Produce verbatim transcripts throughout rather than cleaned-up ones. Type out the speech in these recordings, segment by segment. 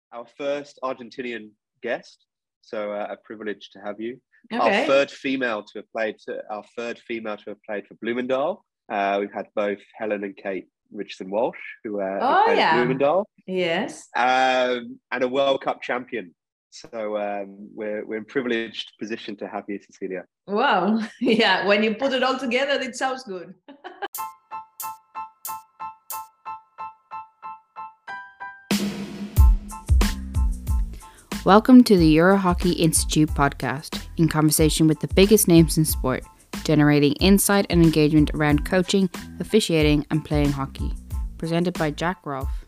our first Argentinian guest, so uh, a privilege to have you. Okay. Our third female to have played. To, our third female to have played for Bloomendal. Uh, we've had both Helen and Kate Richardson Walsh, who, uh, Oh, who played yeah. at Bloomendal. Yes. Um, and a World Cup champion. So um, we're we're in privileged position to have you, Cecilia. Wow. Yeah. When you put it all together, it sounds good. Welcome to the Eurohockey Institute podcast, in conversation with the biggest names in sport, generating insight and engagement around coaching, officiating, and playing hockey. Presented by Jack Rolfe.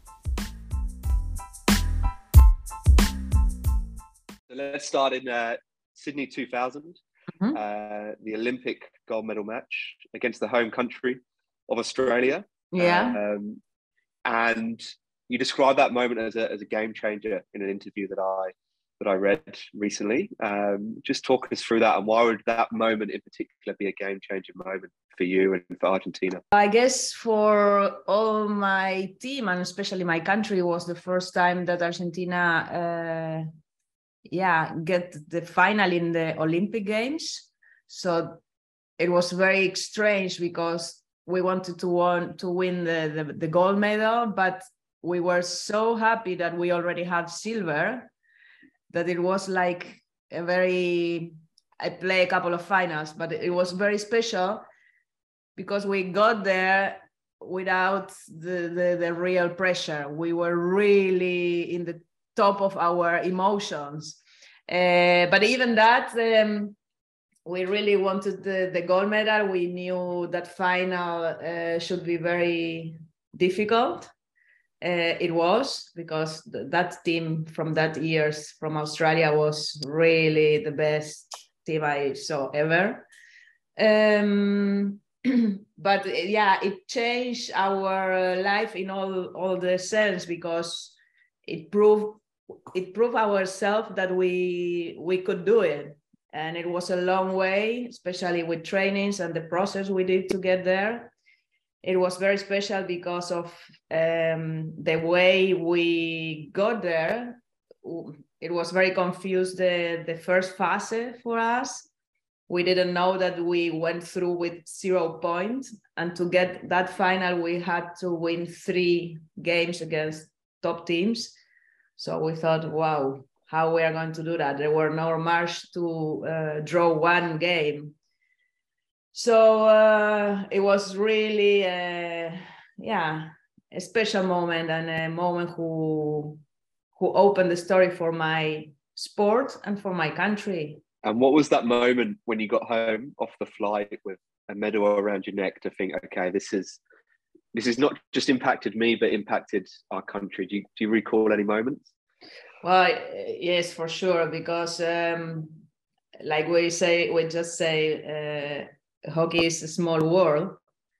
So let's start in uh, Sydney two thousand, Mm-hmm. uh, the Olympic gold medal match against the home country of Australia. Yeah. Um, and you described that moment as a as a game changer in an interview that I that I read recently. Um, just talk us through that, and why would that moment in particular be a game changing moment for you and for Argentina? I guess for all my team and especially my country was the first time that Argentina, uh, yeah, get the final in the Olympic Games. So it was very strange because we wanted to won to win the, the the gold medal, but we were so happy that we already had silver that it was like a very, I played a couple of finals, but it was very special because we got there without the, the, the real pressure. We were really in the top of our emotions. Uh, but even that, um, we really wanted the, the gold medal. We knew that final uh, should be very difficult. Uh, it was, because th- that team from that years from Australia was really the best team I saw ever. Um, but yeah, it changed our life in all, all the sense, because it proved it proved ourselves that we we could do it. And it was a long way, especially with trainings and the process we did to get there. It was very special because of um, the way we got there. It was very confused, the, the first phase for us. We didn't know that we went through with zero points. And to get that final, we had to win three games against top teams. So we thought, wow, how we are going to do that? There were no margins to uh, draw one game. So uh, it was really, uh, yeah, a special moment, and a moment who who opened the story for my sport and for my country. And what was that moment when you got home off the flight with a medal around your neck to think, okay, this is this is not just impacted me, but impacted our country? Do you, do you recall any moments? Well, yes, for sure, because um, like we say, we just say, uh, hockey is a small world,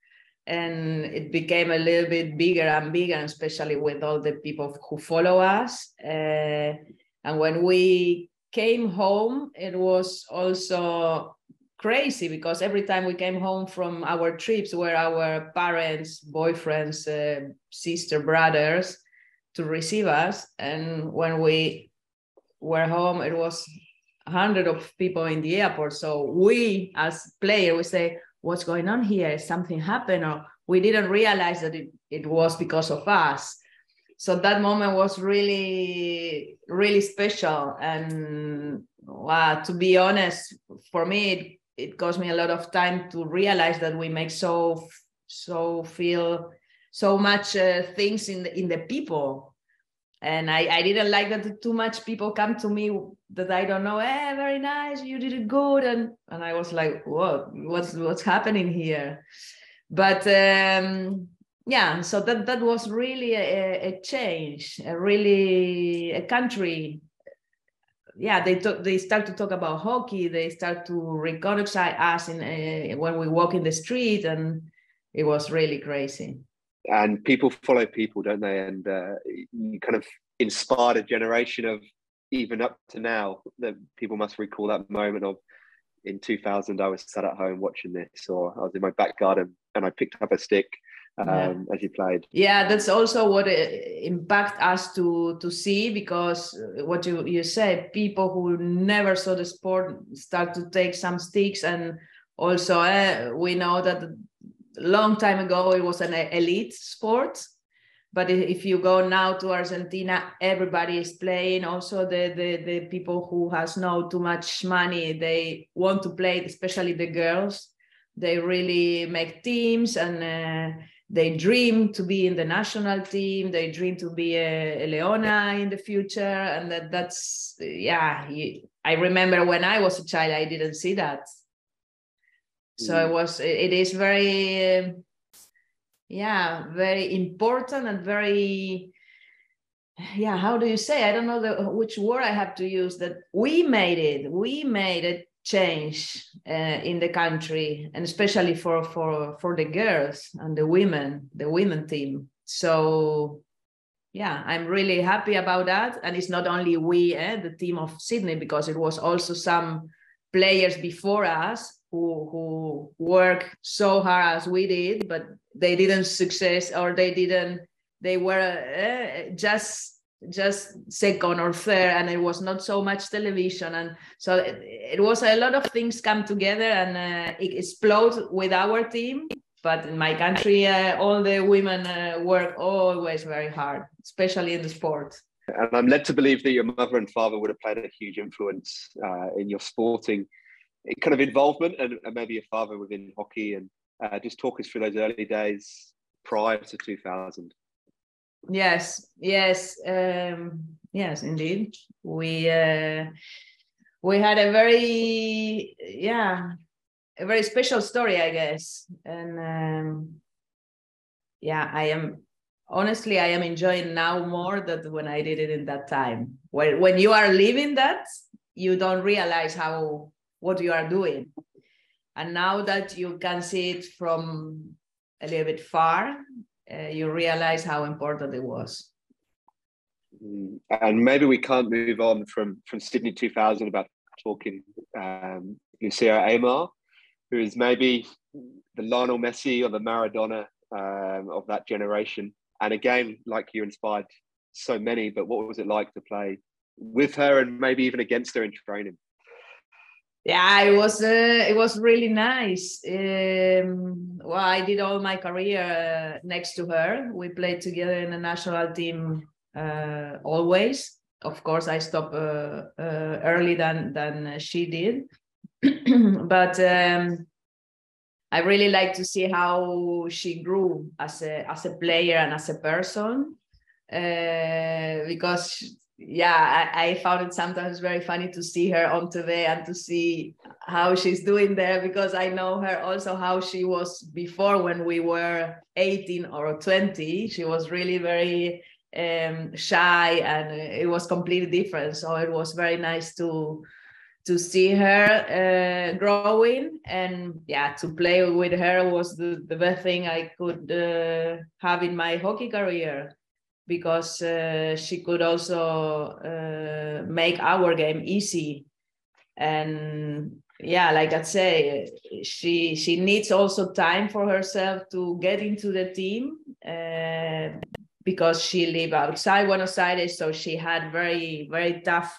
and it became a little bit bigger and bigger, especially with all the people who follow us. Uh, and when we came home, it was also crazy, because every time we came home from our trips were our parents, boyfriends, uh, sister, brothers to receive us. And when we were home, it was hundred of people in the airport. So we, as players, we say, what's going on here? Something happened, or we didn't realize that it, it was because of us. So that moment was really, really special. And wow, to be honest, for me, it, it cost me a lot of time to realize that we make so, so feel so much uh, things in the, in the people. And I, I didn't like that too much people come to me that I don't know, eh, very nice, you did it good. And, and I was like, what, what's, what's happening here? But um, yeah, so that, that was really a, a change, a really a country. Yeah, they talk, they start to talk about hockey. They start to recognize us in a, when we walk in the street, and it was really crazy. And people follow people, don't they? And uh, you kind of inspired a generation of, even up to now, that people must recall that moment of, in two thousand, I was sat at home watching this, or I was in my back garden and I picked up a stick um, yeah. as you played. Yeah, that's also what it impact us to to see, because what you you say, people who never saw the sport start to take some sticks, and also uh, we know that a long time ago it was an elite sport. But if you go now to Argentina, everybody is playing. Also, the, the, the people who has no too much money, they want to play, especially the girls. They really make teams, and uh, they dream to be in the national team. They dream to be a, a Leona in the future. And that, that's, yeah, I remember when I was a child, I didn't see that. So mm. it was, it is very... Uh, yeah, very important and very, yeah, how do you say? I don't know the, which word I have to use, that we made it. We made a change uh, in the country, and especially for, for, for the girls and the women, the women team. So, yeah, I'm really happy about that. And it's not only we, eh, the team of Sydney, because it was also some players before us who who work so hard as we did, but they didn't success, or they didn't, they were uh, just just second or third, and it was not so much television. And so it, it was a lot of things come together, and uh, it exploded with our team. But in my country, uh, all the women uh, work always very hard, especially in the sport. And I'm led to believe that your mother and father would have played a huge influence uh, in your sporting kind of involvement, and, and maybe your father within hockey. And uh, just talk us through those early days prior to two thousand. Yes, yes, um, yes, indeed. We uh, we had a very, yeah, a very special story, I guess. And um, yeah, I am, honestly, I am enjoying now more than when I did it in that time. When, when you are living that, you don't realize how, what you are doing. And now that you can see it from a little bit far, uh, you realize how important it was. And maybe we can't move on from, from Sydney two thousand about talking um, Lucia Aymar, who is maybe the Lionel Messi or the Maradona um, of that generation. And again, like you, inspired so many, but what was it like to play with her and maybe even against her in training? Yeah, it was uh, it was really nice. Um, well, I did all my career uh, next to her. We played together in the national team uh, always. Of course, I stopped uh, uh, early than than she did, but um, I really like to see how she grew as a as a player and as a person, uh, because. Yeah, I, I found it sometimes very funny to see her on T V and to see how she's doing there, because I know her also how she was before when we were eighteen or twenty. She was really very um, shy, and it was completely different. So it was very nice to to see her uh, growing, and yeah, to play with her was the, the best thing I could uh, have in my hockey career. Because uh, she could also uh, make our game easy. And yeah, like I say, she she needs also time for herself to get into the team, uh, because she lived outside Buenos Aires, so she had very, very tough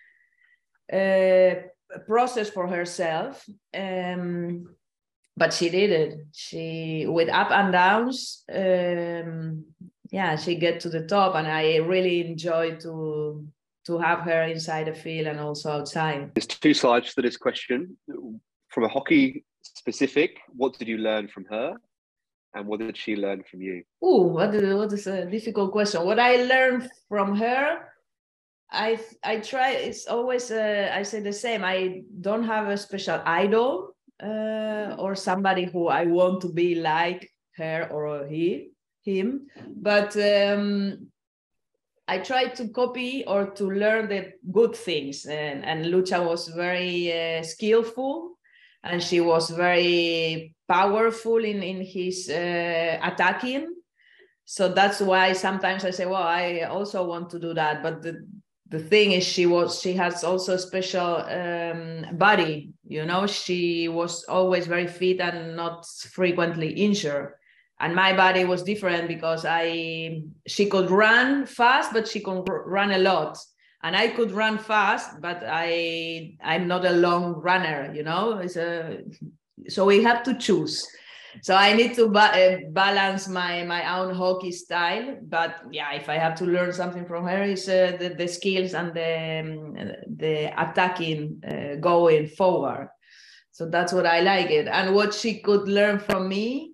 uh, process for herself. Um, but she did it. She, with up and downs, um, yeah, she get to the top, and I really enjoy to to have her inside the field and also outside. There's two sides to this question. From a hockey specific, what did you learn from her, and what did she learn from you? Oh, what, what is a difficult question. What I learned from her, I I try. It's always uh, I say the same. I don't have a special idol uh, or somebody who I want to be like her or he. him, but um, I tried to copy or to learn the good things, and, and Lucha was very uh, skillful, and she was very powerful in, in his uh, attacking. So that's why sometimes I say, well, I also want to do that. But the, the thing is, she was she has also a special um, body, you know, she was always very fit and not frequently injured. and my body was different because I she could run fast, but she could run a lot. And I could run fast, but I, I'm not a long runner, you know. It's a, so we have to choose. So I need to ba- uh, balance my, my own hockey style. But yeah, if I have to learn something from her, is uh, the, the skills and the, um, the attacking uh, going forward. So that's what I like it. And what she could learn from me,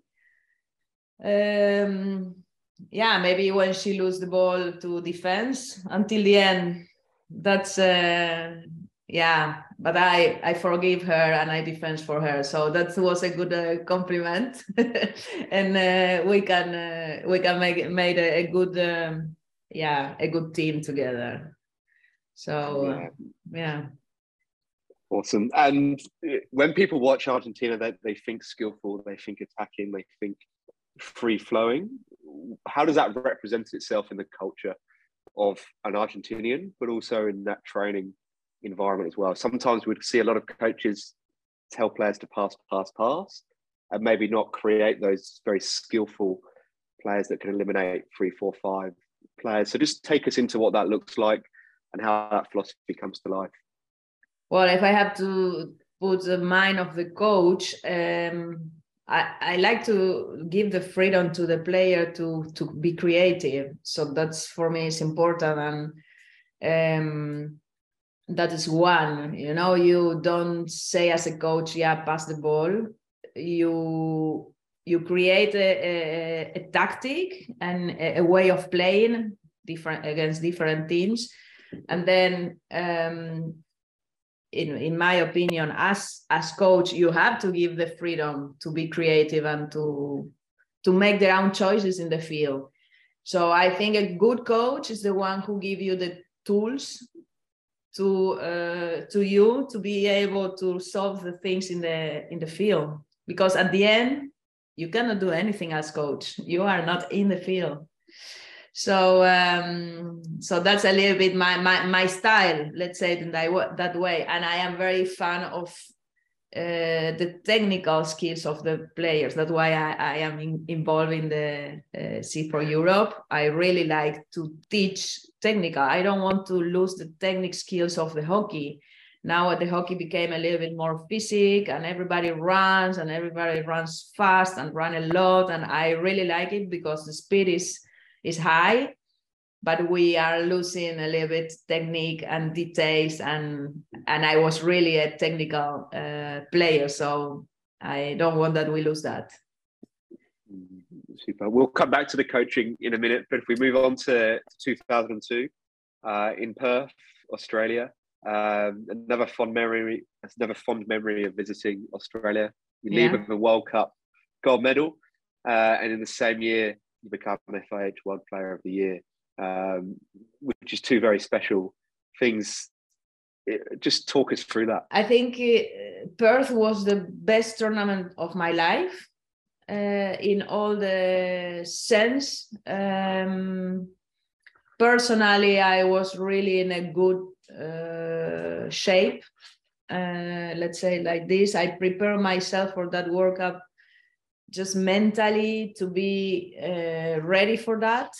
um, yeah, maybe when she lose the ball to defense until the end, that's uh yeah, but i i forgive her and I defend for her, so that was a good uh, compliment. And uh, we can uh, we can make made a, a good um, yeah a good team together. So Yeah. uh, yeah Awesome. And when people watch Argentina, they, they think skillful, they think attacking, they think free flowing. How does that represent itself in the culture of an Argentinian, but also in that training environment as well? Sometimes we'd see a lot of coaches tell players to pass, pass, pass, and maybe not create those very skillful players that can eliminate three, four, five players. So just take us into what that looks like and how that philosophy comes to life. Well, if I have to put the mind of the coach, um, I, I like to give the freedom to the player to, to be creative. So that's, for me, is important. And um, that is one, you know, you don't say as a coach, yeah, pass the ball. You, you create a, a, a tactic and a, a way of playing different against different teams. And then, um, in, in my opinion, as, as coach, you have to give the freedom to be creative and to, to make their own choices in the field. So I think a good coach is the one who gives you the tools to uh, to you to be able to solve the things in the in the field. Because at the end, you cannot do anything as coach. You are not in the field. So um, so that's a little bit my, my, my style, let's say it in that, that way. And I am very fan of uh, the technical skills of the players. That's why I, I am in, involved in the uh, C four Europe. I really like to teach technical. I don't want to lose the technical skills of the hockey. Now the hockey became a little bit more physical and everybody runs and everybody runs fast and run a lot. And I really like it because the speed is is high, but we are losing a little bit technique and details, and and I was really a technical uh, player, so I don't want that we lose that. Super. We'll come back to the coaching in a minute, but if we move on to two thousand two uh, in Perth, Australia, um, another fond memory, another fond memory of visiting Australia. You leave Yeah. with a World Cup gold medal, uh, and in the same year you become an F I H World Player of the Year, um, which is two very special things. It, just talk us through that. I think uh, Perth was the best tournament of my life uh, in all the sense. Um, personally, I was really in a good uh, shape. Uh, let's say like this. I prepared myself for that World Cup just mentally to be uh, ready for that.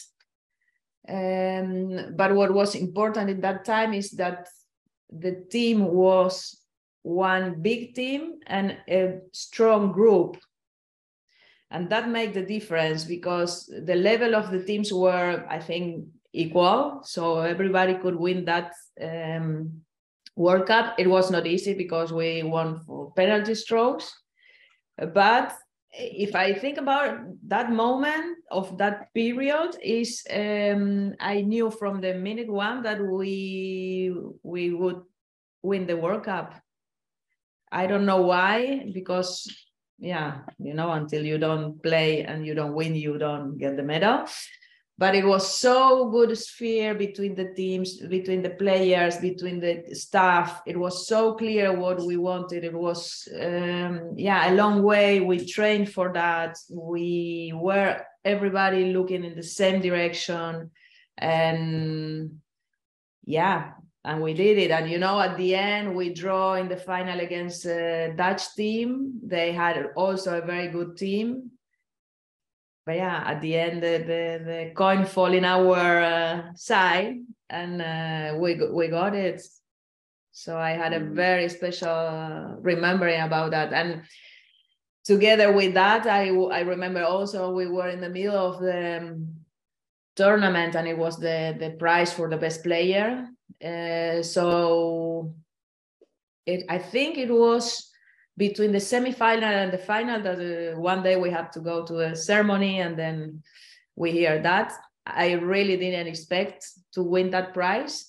Um, but what was important at that time is that the team was one big team and a strong group. And that made the difference because the level of the teams were, I think, equal. So everybody could win that um, World Cup. It was not easy because we won for penalty strokes. But if I think about that moment of that period, is um, I knew from the minute one that we we would win the World Cup. I don't know why, because yeah, you know, until you don't play and you don't win, you don't get the medal. But it was so good sphere between the teams, between the players, between the staff. It was so clear what we wanted. It was, um, yeah, a long way. We trained for that. We were everybody looking in the same direction. And yeah, and we did it. And, you know, at the end, we draw in the final against a Dutch team. They had also a very good team. but yeah, at the end, the the, the coin fall in our uh, side, and uh, we we got it. So I had a very special remembering about that. And together with that, I I remember also we were in the middle of the um, tournament, and it was the the prize for the best player. Uh, so it I think it was between the semi-final and the final that uh, one day we had to go to a ceremony, and then we hear that. I really didn't expect to win that prize,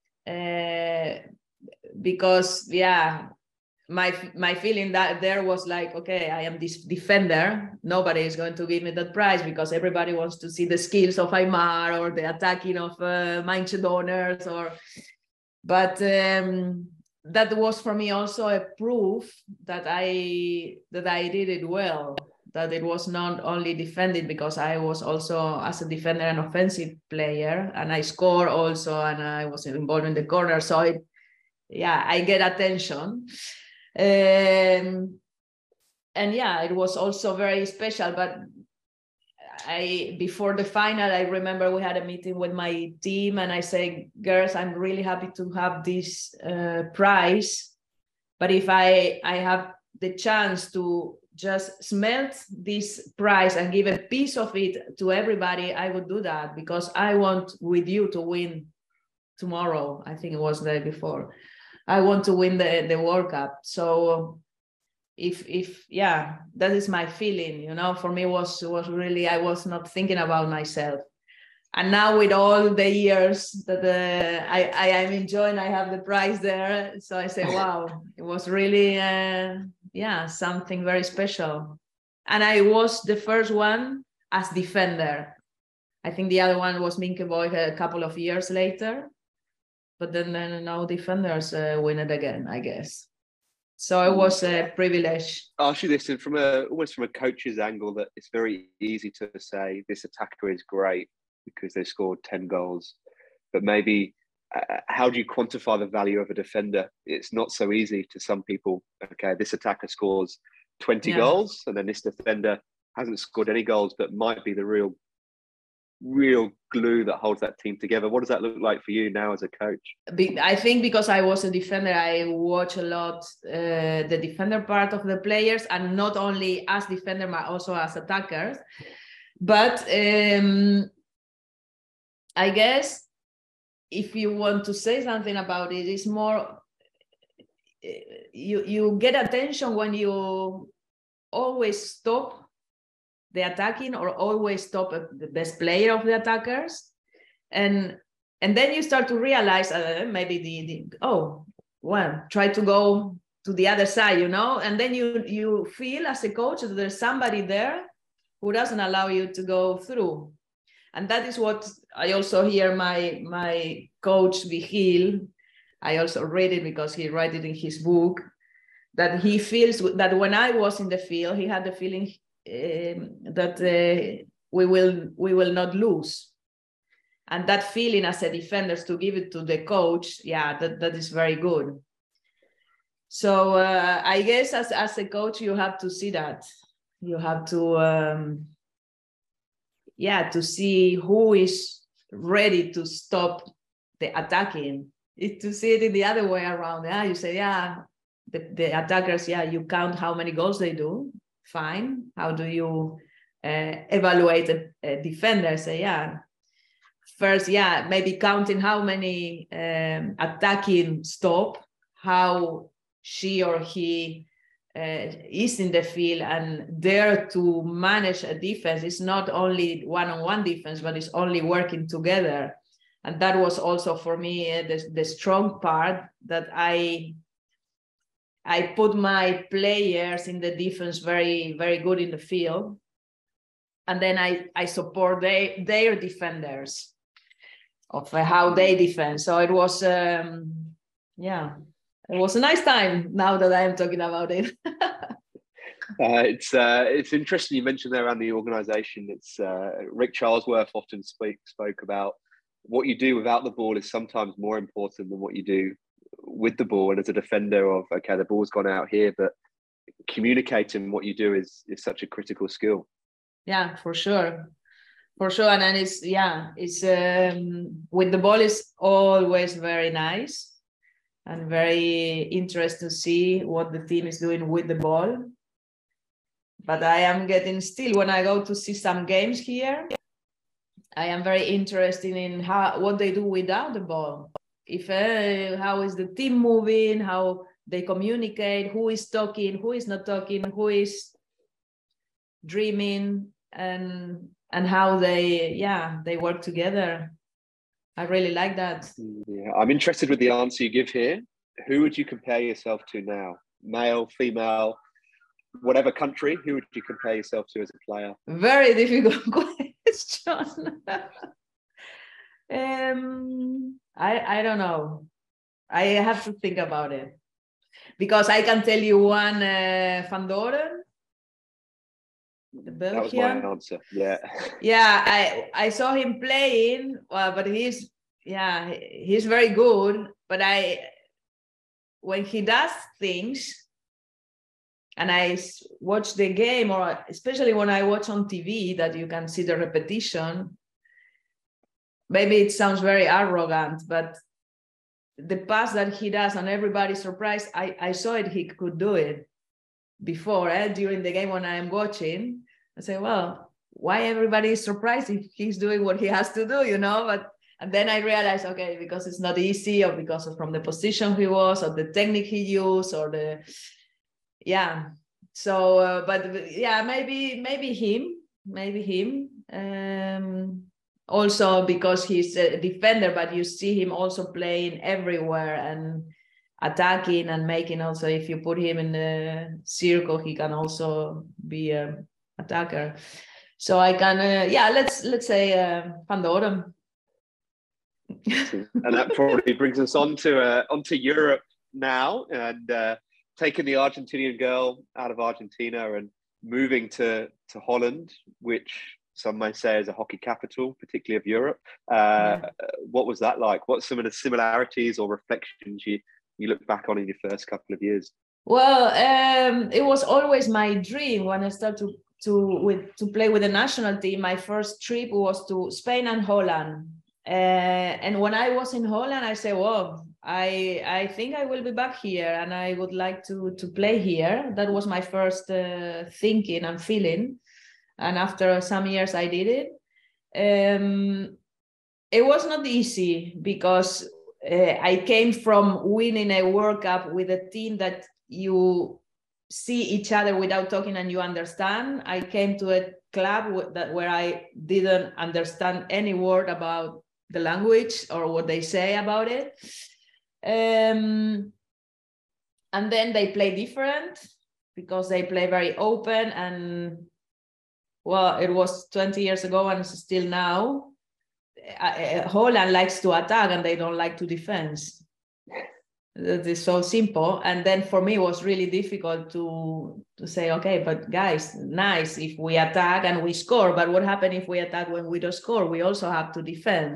uh, because yeah, my my feeling that there was like, okay, I am this defender, nobody is going to give me that prize because everybody wants to see the skills of Aymar or the attacking of uh, Maintje Doners, or but um, that was for me also a proof that I that I did it well, that it was not only defended, because I was also as a defender an offensive player, and I score also, and I was involved in the corner, so it, yeah, I get attention. Um, and yeah, it was also very special. But I, before the final, I remember we had a meeting with my team, and I say, girls, I'm really happy to have this uh, prize, but if I I have the chance to just smelt this prize and give a piece of it to everybody, I would do that, because I want with you to win tomorrow. I think it was the day before. I want to win the, the World Cup. So if, if, yeah, that is my feeling, you know, for me was, was really, I was not thinking about myself. And now with all the years that uh, I, I am enjoying, I have the prize there. So I say, wow, it was really, uh, yeah, something very special. And I was the first one as defender. I think the other one was Minke Boy a couple of years later. But then, then now defenders uh, win it again, I guess. So it was a privilege. I'll ask you this, and from a almost from a coach's angle, that it's very easy to say this attacker is great because they scored ten goals. But maybe uh, how do you quantify the value of a defender? It's not so easy to some people. Okay, this attacker scores twenty yeah. goals, and then this defender hasn't scored any goals, but might be the real real glue that holds that team together. What does that look like for you now as a coach? I think because I was a defender, I watch a lot uh, the defender part of the players, and not only as defender, but also as attackers. But um, I guess if you want to say something about it, it's more, you, you get attention when you always stop the attacking, or always stop the best player of the attackers, and and then you start to realize uh, maybe the, the oh well try to go to the other side, you know, and then you you feel as a coach that there's somebody there who doesn't allow you to go through. And that is what I also hear my my coach Vigil, I also read it because he wrote it in his book, that he feels that when I was in the field, he had the feeling Um, that uh, we will we will not lose, and that feeling as a defender to give it to the coach, yeah, that, that is very good. So uh, I guess as, as a coach you have to see that, you have to um, yeah to see who is ready to stop the attacking. It's to see it in the other way around. Yeah, you say, yeah, the, the attackers, yeah, you count how many goals they do. Fine. How do you uh, evaluate a, a defender? Say, yeah, first, yeah, maybe counting how many um, attacking stop, how she or he uh, is in the field and dare to manage a defense. It's not only one-on-one defense, but it's only working together. And that was also for me uh, the, the strong part, that I I put my players in the defense very, very good in the field. And then I, I support they, their defenders of how they defend. So it was, um, yeah, it was a nice time now that I am talking about it. uh, it's uh, it's interesting you mentioned there around the organisation. It's uh, Rick Charlesworth often speak, spoke about what you do without the ball is sometimes more important than what you do with the ball. And as a defender of, okay, the ball's gone out here, but communicating what you do is is such a critical skill. yeah, for sure. For sure. And then it's, yeah, it's um, with the ball is always very nice and very interesting to see what the team is doing with the ball. But I am getting still, when I go to see some games here, I am very interested in how what they do without the ball. If uh, how is the team moving, how they communicate, who is talking, who is not talking, who is dreaming, and and how they yeah they work together. I really like that. Yeah, I'm interested with the answer you give here. Who would you compare yourself to now? Male, female, whatever country, who would you compare yourself to as a player? Very difficult question. um, I I don't know. I have to think about it, because I can tell you one, uh, Van Doren, the Belgian. That was my answer. Yeah. Yeah, I I saw him playing, uh, but he's yeah he's very good. But I when he does things, and I watch the game, or especially when I watch on T V, that you can see the repetition. Maybe it sounds very arrogant, but the pass that he does and everybody's surprised, I, I saw it, he could do it before, eh, during the game when I'm watching. I say, well, why everybody is surprised if he's doing what he has to do, you know? But and then I realized, okay, because it's not easy, or because of from the position he was, or the technique he used, or the yeah. So, uh, but yeah, maybe maybe him, maybe him. Um, also because he's a defender, but you see him also playing everywhere and attacking and making. Also, if you put him in the circle, he can also be an attacker. So I can, uh, yeah, let's let's say uh, Van Doren. And that probably brings us on to uh, onto Europe now, and uh, taking the Argentinian girl out of Argentina and moving to to Holland, which some may say is a hockey capital, particularly of Europe. Uh, yeah. What was that like? What's some of the similarities or reflections you you look back on in your first couple of years? Well, um, it was always my dream when I started to to with to play with the national team. My first trip was to Spain and Holland. Uh, and when I was in Holland, I said, well, I I think I will be back here and I would like to, to play here. That was my first uh, thinking and feeling. And after some years, I did it. Um, it was not easy, because uh, I came from winning a World Cup with a team that you see each other without talking and you understand. I came to a club that where I didn't understand any word about the language or what they say about it. Um, and then they play different, because they play very open, and well, it was twenty years ago and it's still now. Uh, Holland likes to attack and they don't like to defend. That is so simple. And then for me, it was really difficult to, to say, okay, but guys, nice if we attack and we score, but what happens if we attack when we don't score? We also have to defend.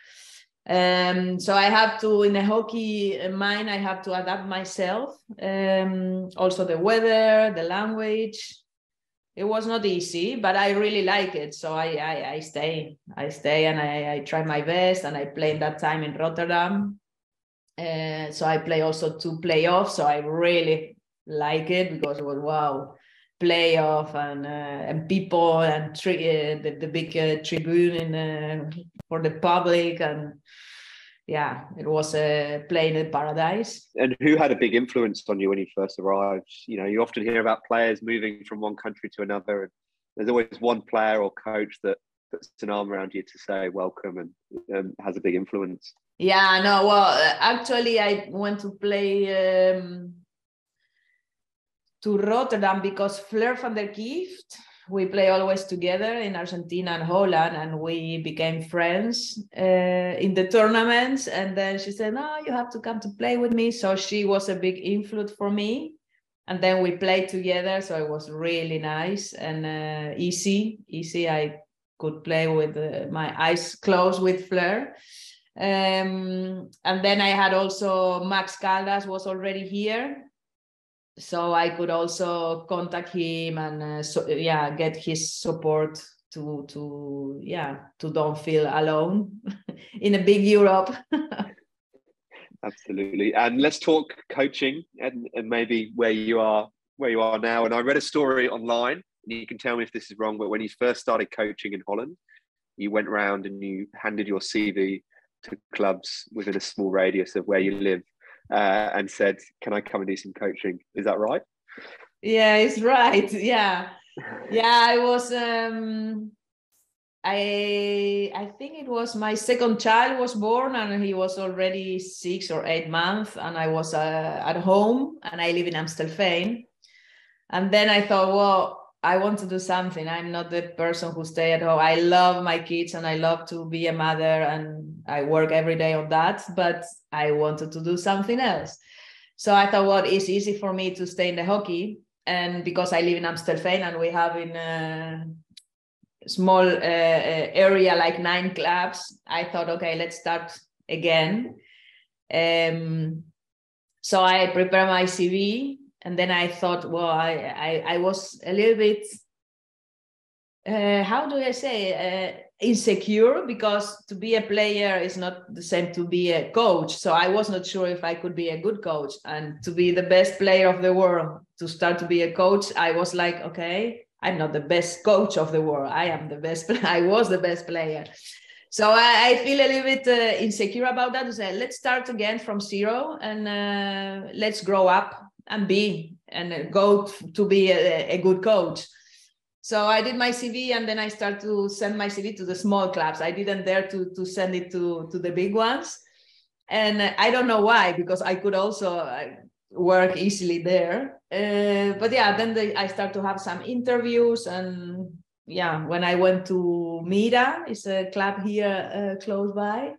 Um, so I have to, in a hockey mind, I have to adapt myself. Um, also the weather, the language. It was not easy, but I really like it. So I I, I stay, I stay, and I, I try my best. And I played that time in Rotterdam. Uh, so I play also two playoffs. So I really like it, because it was wow, playoff and uh, and people and tri- uh, the the big uh, tribune in, uh, for the public, and yeah, it was a play in paradise. And who had a big influence on you when you first arrived? You know, you often hear about players moving from one country to another, and there's always one player or coach that puts an arm around you to say welcome and um, has a big influence. Yeah, no, well, actually, I went to play um, to Rotterdam because Fleur van der Kieft, we play always together in Argentina and Holland, and we became friends uh, in the tournaments. And then she said, no, you have to come to play with me. So she was a big influence for me. And then we played together. So it was really nice and uh, easy, easy. I could play with uh, my eyes closed with Fleur. Um, and then I had also Max Caldas was already here. so I could also contact him and uh, so yeah, get his support to to yeah to don't feel alone in a big Europe. Absolutely. And let's talk coaching and, and maybe where you are where you are now. And I read a story online, and you can tell me if this is wrong, but when you first started coaching in Holland, you went around and you handed your C V to clubs within a small radius of where you live, uh, and said, "Can I come and do some coaching?" Is that right? Yeah, it's right. Yeah. Yeah, I was um I I think it was my second child was born, and he was already six or eight months, and I was uh, at home, and I live in Amstelveen. And then I thought, well, I want to do something. I'm not the person who stay at home. I love my kids and I love to be a mother, and I work every day on that, but I wanted to do something else. So I thought, well, it's easy for me to stay in the hockey. And because I live in Amstelveen and we have in a small uh, area like nine clubs, I thought, okay, let's start again. Um, so I prepared my C V. And then I thought, well, I, I, I was a little bit, uh, how do I say, uh, insecure, because to be a player is not the same to be a coach. So I was not sure if I could be a good coach. And to be the best player of the world, to start to be a coach, I was like, okay, I'm not the best coach of the world. I am the best, I was the best player. So I, I feel a little bit uh, insecure about that. To say, let's start again from zero and uh, let's grow up and be and go to be a, a good coach. So I did my C V, and then I started to send my C V to the small clubs. I didn't dare to, to send it to, to the big ones. And I don't know why, because I could also work easily there. Uh, but yeah, then the, I started to have some interviews. And yeah, when I went to Mira, it's a club here uh, close by.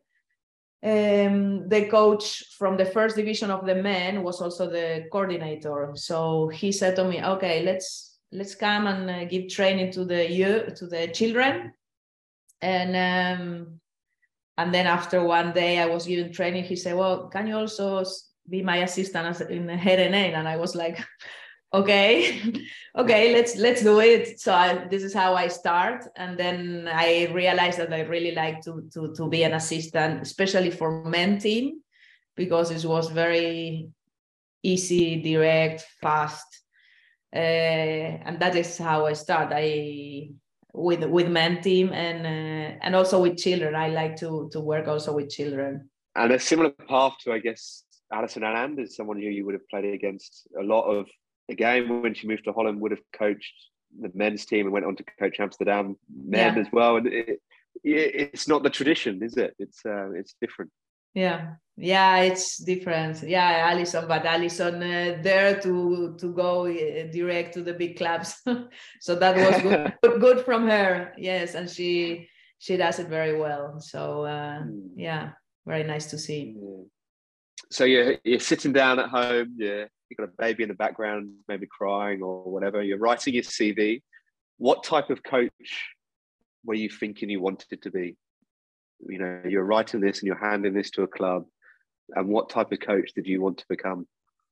Um, the coach from the first division of the men was also the coordinator. So he said to me, okay, let's let's come and uh, give training to the youth, to the children. And um, and then after one day I was giving training, he said, well, can you also be my assistant as in Heerenveen? And I was like, okay, okay, let's let's do it. So I, this is how I start. And then I realized that I really like to, to, to be an assistant, especially for men team, because it was very easy, direct, fast. Uh, and that is how I start. I with with men team and uh, and also with children. I like to to work also with children. And a similar path to, I guess, Alison Anand is someone who you would have played against a lot of. Again, when she moved to Holland, would have coached the men's team and went on to coach Amsterdam men yeah. as well. And it, it, it's not the tradition, is it? It's uh, it's different. Yeah, yeah, it's different. Yeah, Alison, but Alison uh, there to to go uh, direct to the big clubs, so that was good, good from her. Yes, and she she does it very well. So uh, mm. yeah, very nice to see. Yeah. So you're you're sitting down at home. Yeah. You've got a baby in the background, maybe crying or whatever. You're writing your C V. What type of coach were you thinking you wanted to be? You know, you're writing this and you're handing this to a club. And what type of coach did you want to become?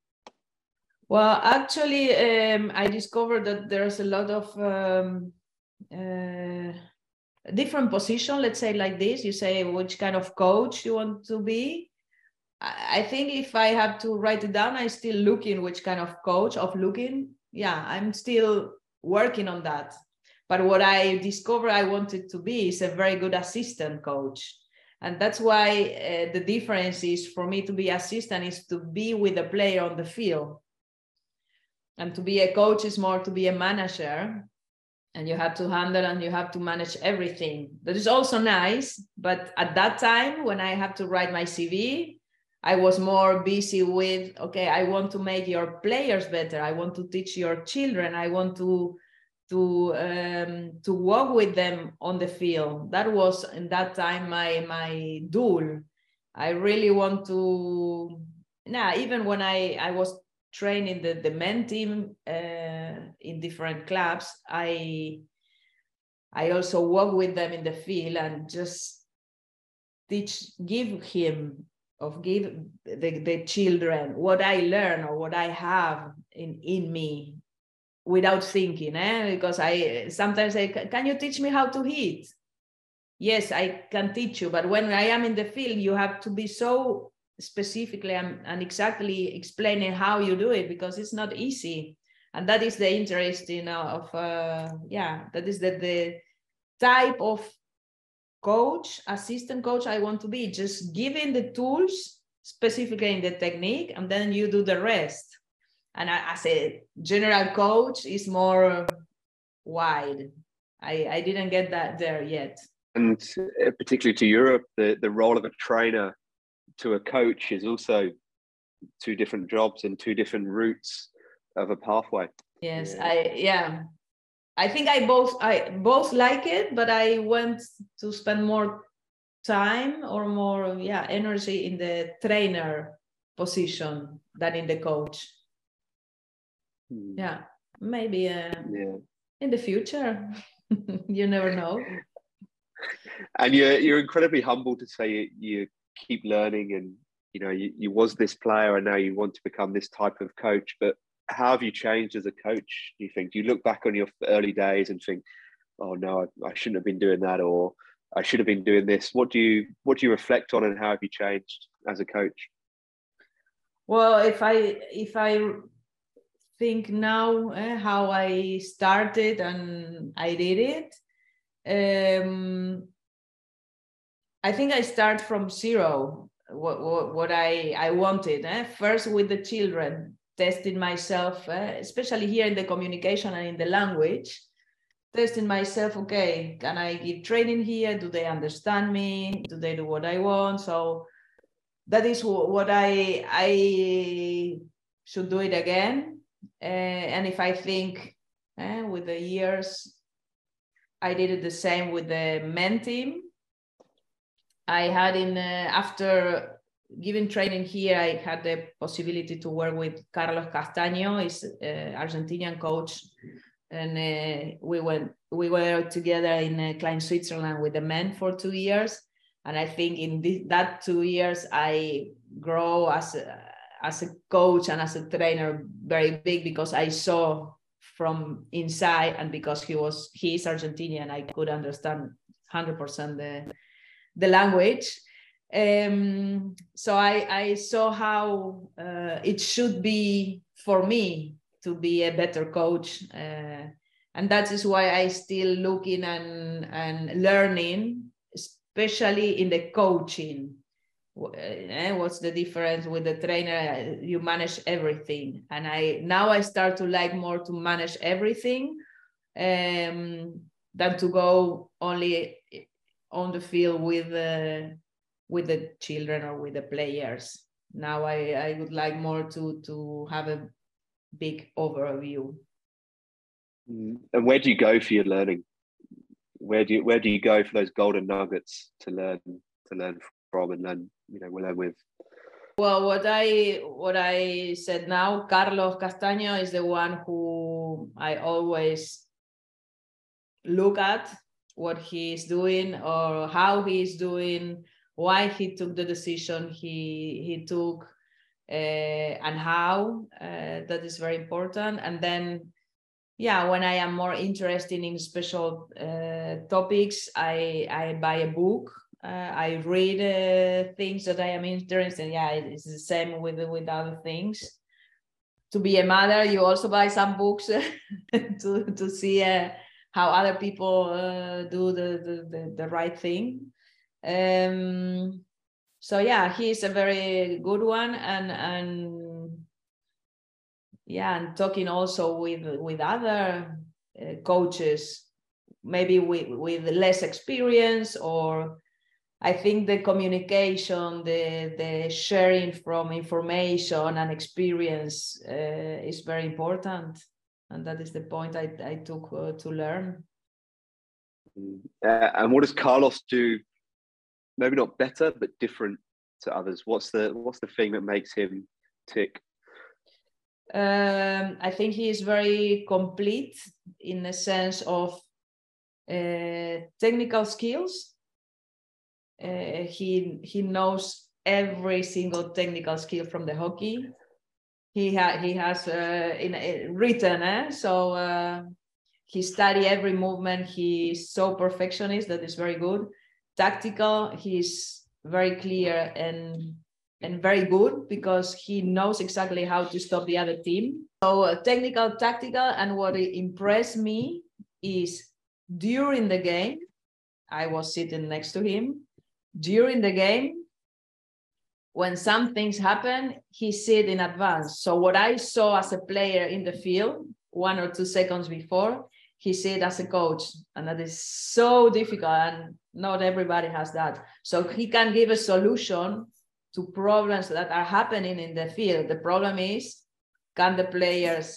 Well, actually, um, I discovered that there's a lot of um, uh, different positions, let's say like this. You say which kind of coach you want to be. I think if I have to write it down, I'm still looking which kind of coach of looking. Yeah, I'm still working on that. But what I discovered I wanted to be is a very good assistant coach. And that's why uh, the difference is for me to be assistant is to be with the player on the field. And to be a coach is more to be a manager. And you have to handle and you have to manage everything. That is also nice. But at that time, when I have to write my C V, I was more busy with, okay, I want to make your players better. I want to teach your children. I want to, to, um, to work with them on the field. That was in that time my, my goal. I really want to, nah, even when I, I was training the, the men team uh, in different clubs, I, I also work with them in the field and just teach, give him of give the, the children what I learn or what I have in, in me without thinking, eh? Because I sometimes say, can you teach me how to hit? Yes, I can teach you, but when I am in the field, you have to be so specifically and, and exactly explaining how you do it, because it's not easy. And that is the interest, you know, of, uh, yeah, that is the, the type of coach, assistant coach I want to be, just giving the tools specifically in the technique, and then you do the rest. And I, as a general coach is more wide. I, I didn't get that there yet. And particularly to Europe, the, the role of a trainer to a coach is also two different jobs and two different routes of a pathway. Yes, yeah. I yeah. I think I both I both like it, but I went to spend more time or more yeah energy in the trainer position than in the coach. Hmm. Yeah, maybe uh, yeah. in the future, you never know. And you're you're incredibly humble to say you, you keep learning, and you know you, you was this player and now you want to become this type of coach. But how have you changed as a coach, do you think? Do you look back on your early days and think, oh no, I, I shouldn't have been doing that, or I should have been doing this? What do you what do you reflect on, and how have you changed as a coach? Well, if I if I think now eh, how I started and I did it, um, I think I start from zero. What what, what I I wanted eh? First with the children, testing myself, eh? Especially here in the communication and in the language. Testing myself, okay, can I give training here? Do they understand me? Do they do what I want? So that is what I I should do it again. Uh, and if I think eh, with the years, I did it the same with the men team. I had in, uh, after giving training here, I had the possibility to work with Carlos Castaño, he's an Argentinian coach. And uh, we went, we were together in uh, Klein, Switzerland with the men for two years. And I think in this, that two years, I grow as a, as a coach and as a trainer very big, because I saw from inside, and because he was, he is Argentinian, I could understand one hundred percent the, the language. Um, so I, I saw how uh, it should be for me to be a better coach. Uh, and that is why I still looking and, and learning, especially in the coaching. Uh, what's the difference with the trainer? You manage everything. And I now I start to like more to manage everything um, than to go only on the field with, uh, with the children or with the players. Now I, I would like more to, to have a big overview. And where do you go for your learning? Where do you where do you go for those golden nuggets to learn to learn from and learn, you know, learn with? Well, what I what I said now, Carlos Castaño is the one who I always look at what he is doing or how he is doing, why he took the decision he he took. Uh, and how uh, that is very important. And then yeah, when I am more interested in special uh, topics, I I buy a book, uh, I read uh, things that I am interested in. Yeah, it's the same with with other things. To be a mother, you also buy some books to to see uh, how other people uh, do the, the the the right thing. Um, So yeah, he's a very good one, and and yeah, and talking also with with other uh, coaches, maybe with with less experience, or I think the communication, the the sharing from information and experience uh, is very important, and that is the point I I took uh, to learn. Uh, and what does Carlos do? Maybe not better, but different to others. What's the what's the thing that makes him tick? Um, I think he is very complete in the sense of uh, technical skills. Uh, he he knows every single technical skill from the hockey. He, ha- he has uh, in, in written, eh? so uh, he study every movement. He's so perfectionist that is very good. Tactical, he's very clear and and very good because he knows exactly how to stop the other team. So uh, technical, tactical, and what impressed me is during the game, I was sitting next to him. During the game, when some things happen, he see it in advance. So what I saw as a player in the field, one or two seconds before, he see it as a coach. And that is so difficult, and not everybody has that. So he can give a solution to problems that are happening in the field. The problem is, can the players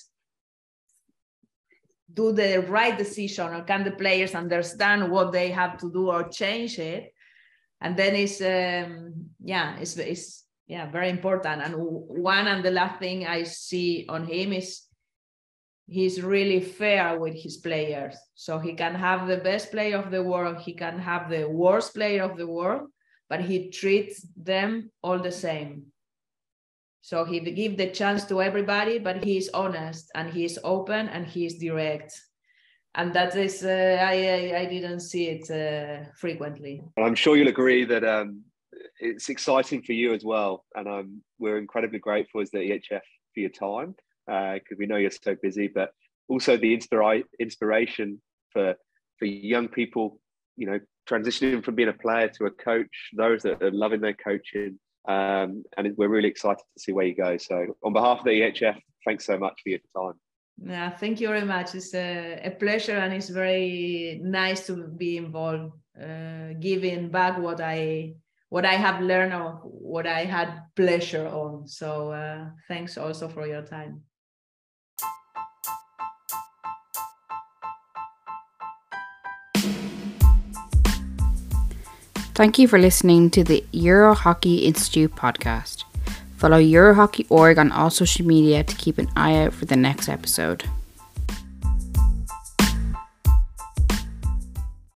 do the right decision, or can the players understand what they have to do or change it? And then it's, um, yeah, it's, it's yeah, very important. And one and the last thing I see on him is he's really fair with his players. So he can have the best player of the world, he can have the worst player of the world, but he treats them all the same. So he gives the chance to everybody, but he's honest and he's open and he's direct. And that is, uh, I, I, I didn't see it uh, frequently. I'm sure you'll agree that um, it's exciting for you as well. And um, we're incredibly grateful as the E H F for your time, because uh, we know you're so busy, but also the inspira- inspiration for, for young people, you know, transitioning from being a player to a coach, those that are loving their coaching. Um, and we're really excited to see where you go. So on behalf of the E H F, thanks so much for your time. Yeah, thank you very much. It's a, a pleasure, and it's very nice to be involved, uh, giving back what I what I have learned or what I had pleasure on. So uh, thanks also for your time. Thank you for listening to the Euro Hockey Institute podcast. Follow Eurohockey dot org on all social media to keep an eye out for the next episode.